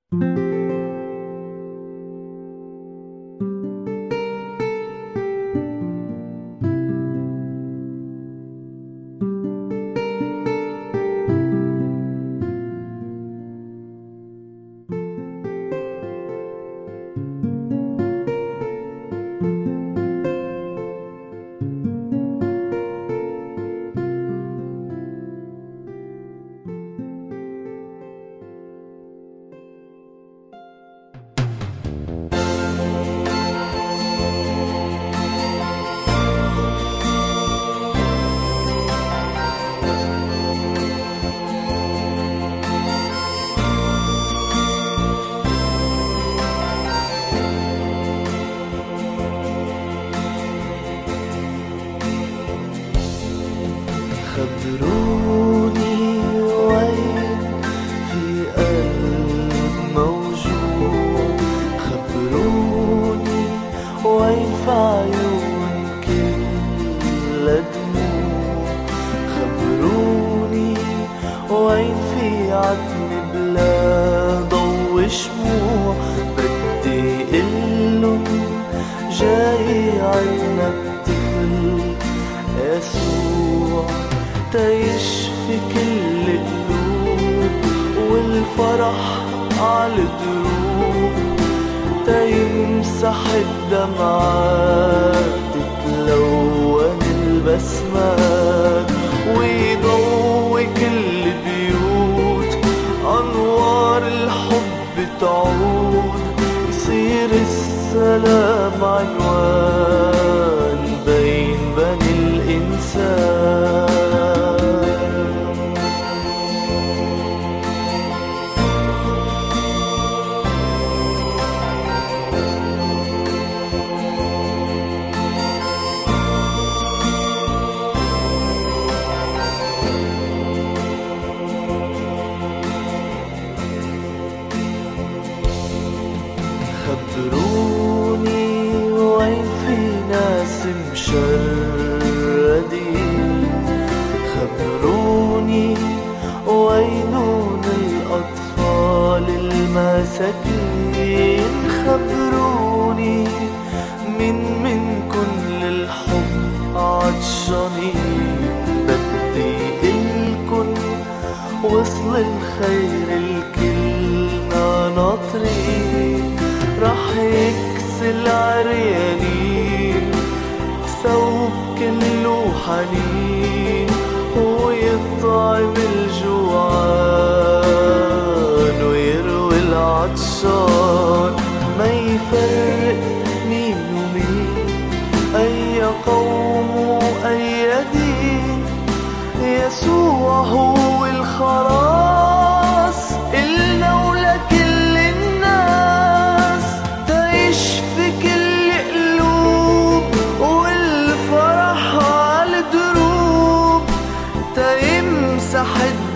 خبروني وين في قلب موجوع، خبروني وين في عيون كل دموع، خبروني وين في عتم بلا ضو شموع. بدي قلن جاي عنا الطفل يسوع تيشفي كل قلوب والفرح عالدروب، تيمسح الدمعات تتلون البسمات ويضوي كل بيوت أنوار الحب تعود. يصير السلام عنوان بين بني الإنسان. خبروني وين في ناس مشردين، خبروني وينون الأطفال المساكين، خبروني منكن للحب عطشانين. بدي إلكن وصل الخير الكلنا ناطرين، رح يكسل عريانين ثوب كله حنين ويطعم الجوعان ويروي العطشان. ما يفرق مين ومين، أي قوم وأي دين، يسوع هو الخلاص إلنا ولكل الناس. تيشفي كل قلوب والفرح عالدروب، تيمسح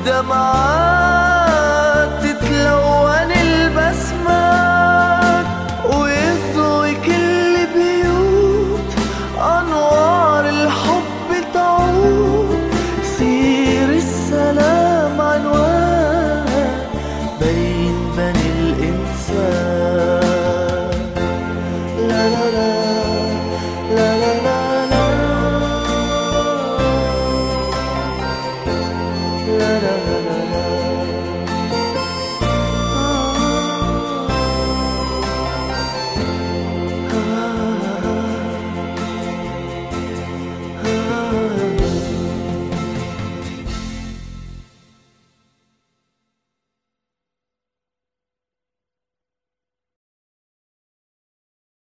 الدمعات تتلون البسمات ويضوي كل بيوت أنوار الحب تعود. يصير السلام عنوان بين بني الإنسان.